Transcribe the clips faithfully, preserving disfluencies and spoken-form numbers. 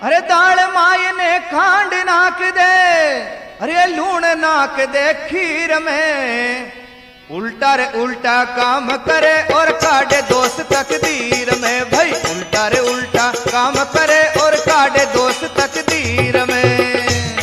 अरे दाल माय ने खांड नाक दे, अरे लूण नाक दे खीर में, उल्टा रे उल्टा काम करे और काटे दोस्त तकदीर में। भाई उल्टा रे उल्टा काम करे और काटे दोस्त तकदीर में।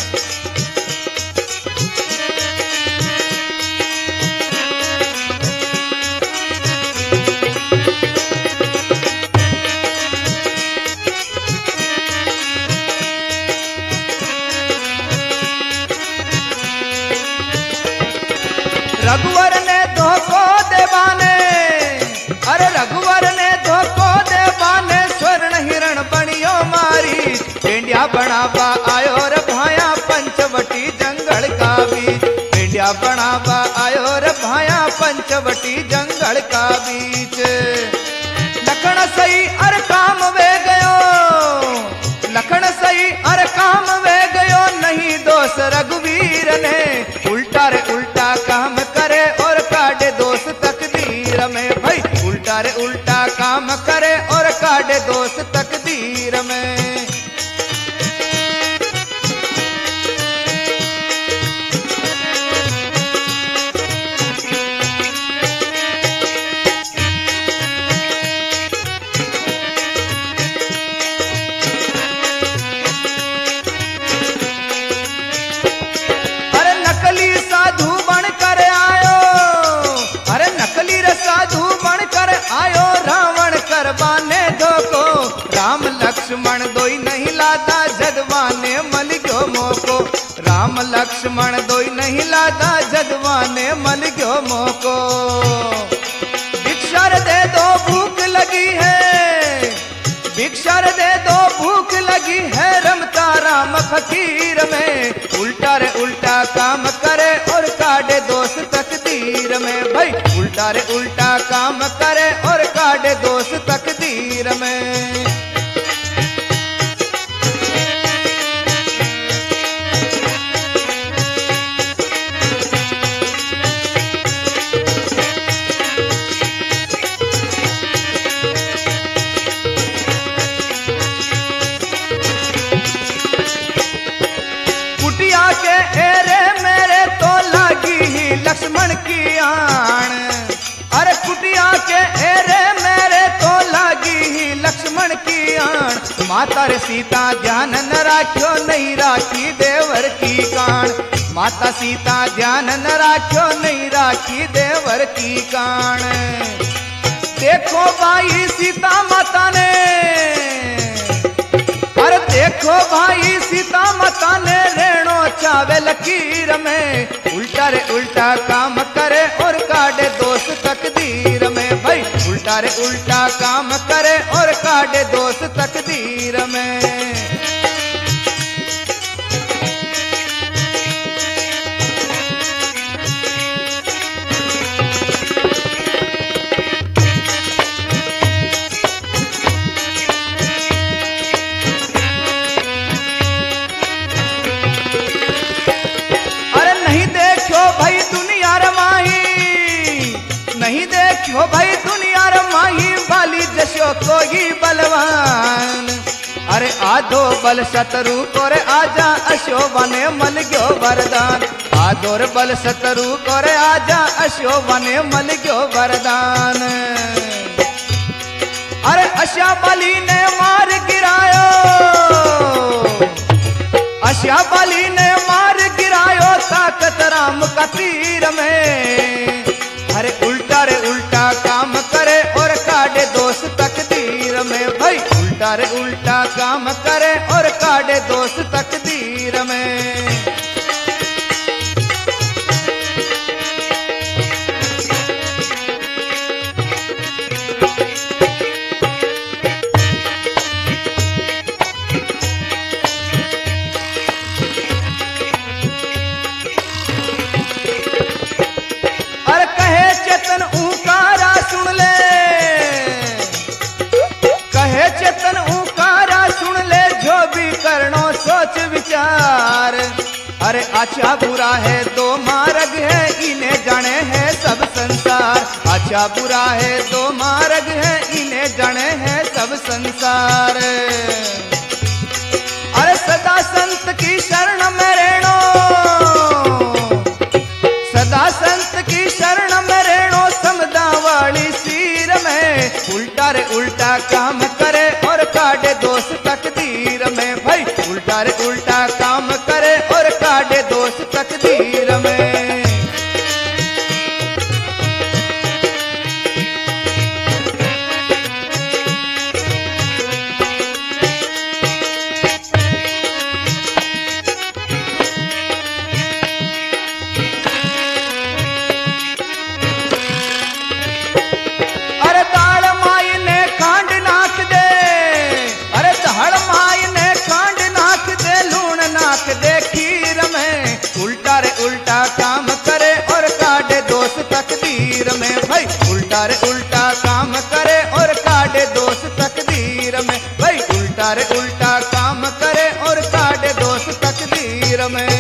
रघुवर ने धोखो देवाने, अरे रघुवर ने धोखो देवाने, स्वर्ण हिरण बनियो मारी, पेंडिया बनावा आयो रे भाया पंचवटी जंगल का बीच, पेंडिया बनावा आयो रे भाया पंचवटी जंगल का बीच। लखन सही अर काम वे गयो, लखन सही अर काम वे गयो, नहीं दोष रघुवीर ने, उल्टा रे उल्टा काम करे और काटे दोस्त तकदीर में। भाई उल्टा रे उल्टा काम करे और काटे दोस्त तकदीर में। राम लक्ष्मण दोई नहीं लादा जदवाने मल गयो मोको, राम लक्ष्मण दोई नहीं लादा जदवाने मल गयो मोको। भिक्षा दे दो भूख लगी है, भिक्षा दे दो भूख लगी है, रमता राम फकीर में, उल्टा रे उल्टा काम करे और काटे दोस्त तकदीर में। भाई उल्टा रे उल्टा काम करे और काटे दोस्त तकदीर में। के एरे मेरे तो लगी ही लक्ष्मण की आन, अरे कुटिया के एरे मेरे तो लगी ही लक्ष्मण की आन, माता रे सीता ध्यान न राख्यो नहीं राखी देवर की कान, माता सीता ध्यान न राख्यो नहीं राखी देवर की कान। देखो भाई सीता माता ने, अरे देखो भाई सीता माता ने रेणो चावे लकीर में, उल्टा रे उल्टा काम करे और काटे दोस्त तकदीर में। भाई उल्टा रे उल्टा काम करे और काटे दोस्त तकदीर में। नहीं देखो भाई दुनिया रमाही वाली जशो कोई बलवान, अरे आधो बल शत्रु कोरे आजा अशोभने मल गयो वरदान, आधोर बल शत्रु कोरे आजा अशोभने मल गयो वरदान। अरे अशा बली ने मार गिरायो, अशा बली ने मार गिरायो ताकत राम का तीर में, अरे उल्टा रे उल्टा काम करे और काटे दोस्त तकदीर में। भाई उल्टा रे उल्टा काम करे और काटे दोस्त तकदीर में। विचार, अरे अच्छा बुरा है दो मार्ग है, इन्हें जाने है सब संसार, अच्छा बुरा है दो मार्ग है, इन्हें जाने है सब संसार। उल्टा रे उल्टा काम करे और काटे दोस्त तकदीर में। भाई उल्टा रे उल्टा काम करे और काटे दोस्त तकदीर में। अरे दाल माई ने कांड नाक दे, अरे दाल माई ने कांड नाक दे, लूण नाक दे खीर में। उल्टा रे उल्टा काम करे और काटे दोस्त तकदीर में। भाई उल्टा रे उल्टा काम करे और काटे दोस्त तकदीर में। भाई उल्टा रे उल्टा काम करे और काटे दोस्त तकदीर में।